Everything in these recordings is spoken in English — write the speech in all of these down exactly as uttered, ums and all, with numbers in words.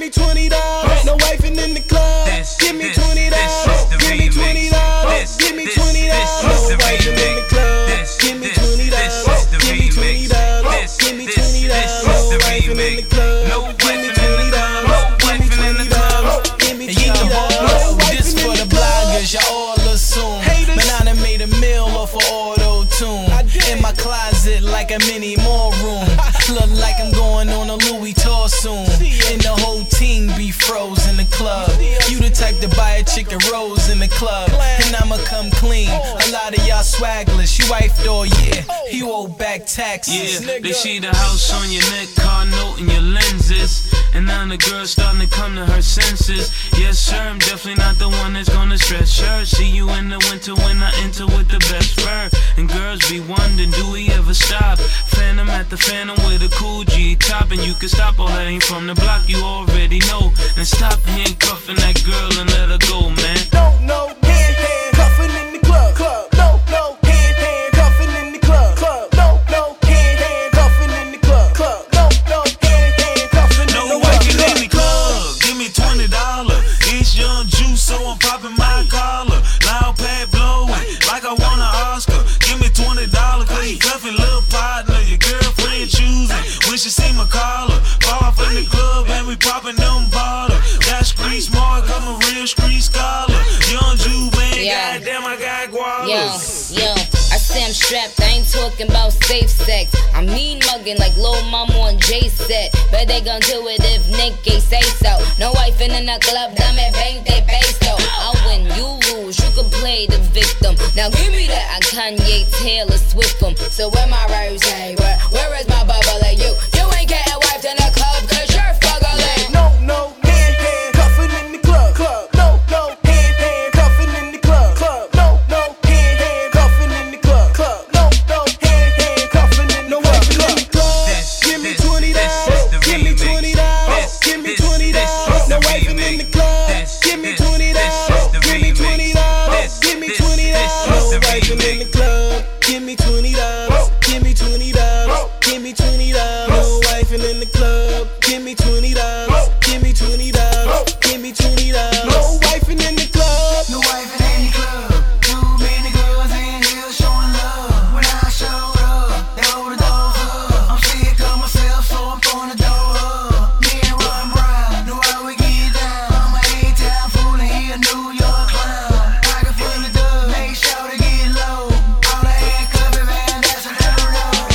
me twenty dollars. No wifing in the club. Give me twenty dollars. Give me twenty dollars. Give me twenty dollars. No wifing in the club. Give me twenty dollars. Give me twenty dollars. Give me twenty dollars. No wifing in the club. Give me twenty dollars. Give me twenty dollars. Give me twenty dollars. This for the bloggers, y'all all assume. Man, I done made a meal off of auto-tune. In my closet like a mini mall room. Look like I'm going on a Louis tour soon. And the whole team be froze in the club. You the type to buy a chicken rose in the club. And I'ma come clean. A lot of y'all swagless. You wifed all year. You owe back taxes. Yeah, they see the house on your neck, car note and your lenses. And now the girl's starting to come to her senses. Yes, sir, I'm definitely not the one that's gonna stretch her. See you in the winter when I enter with the best fur. And girls be wondering, do we ever stop? Phantom at the Phantom with a cool G top. And you can stop, all that ain't from the block, you already know. And stop handcuffing that girl and let her go, man. No, no, hand, hand, cuffing in the club, club. No, no, hand, hand, cuffing in the club, club. No, no, hand, hand, cuffing in the club, club. No, no, hand, hand, cuffing in the club. No wiking in the club, give me twenty dollars. It's Young Juice, so I'm popping my collar. Loud pad blowing, like I won an Oscar. Give me twenty dollars, cause you cuffing little partner. Your girlfriend choosing, when she see my collar. Ball off in the club, and we popping them bottles. Got street smart, I'm a real street scholar. Young Juice, man, Yeah. goddamn, I got gualas. Yo, yo, I say I'm strapped, I ain't talking about safe sex. I'm mean mugging like Lil Mama on J set. But they gon' do it if Nick ain't say so. No wifing in the club, dame veinte peso. I win, you lose, you can play the victim. Now give me that, I Kanye Taylor Swift 'em. So where my rose, where, where is my bubble like you? You ain't getting wiped in the club, cause you're fuggling. No, no, hand, hand, cuffing in the club, club. No, no, hand, hand, cuffing in the club, club. No, no, hand, hand, cuffing in the club, club. No, no, hand, hand, cuffing in the club, club. Give me twenty dollars. Give me twenty dollars. Give me twenty dollars. No wifing in the club. Give me twenty dollars. Give me twenty dollars. Give me twenty dollars. No wifing in the club. Give me twenty dollars. Give me twenty dollars. Give me twenty dollars. No wifing in the club. Give me twenty dollars. Give me twenty dollars. Give me twenty dollars. No wifing in the club. No wifing in the club. Too many girls in here showing love. When I showed up, they hold the doors up. I'm sick of myself, so I'm throwing the door up. Me and Ron Brown, know how we get down. I'm a A-town fool and he a New York clown. Pocket full of dubs, make sure to get low. All the handcuffing, man, that's a little road.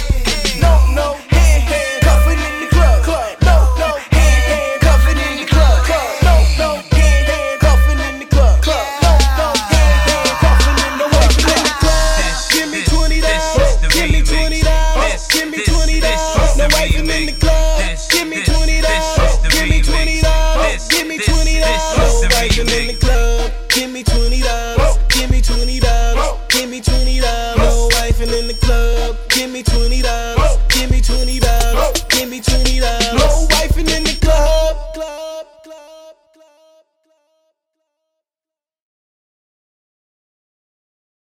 No, no, hand, hand, cuffing in the club, club. No, no, hand, hand, cuffing in the club, club. No, no, hand, hand, cuffing in the club, club. No, no, hand, hand, cuffing in the wifing in the club. Give me twenty dollars. Give me twenty dollars. Give me twenty dollars. No wifing in the club. Give me twenty dollars. Give me twenty dollars. Give me twenty dollars. No wifing in the club. Give me twenty dollars. Give me twenty dollars. Give me twenty dollars. No wifing in the club. Give me twenty.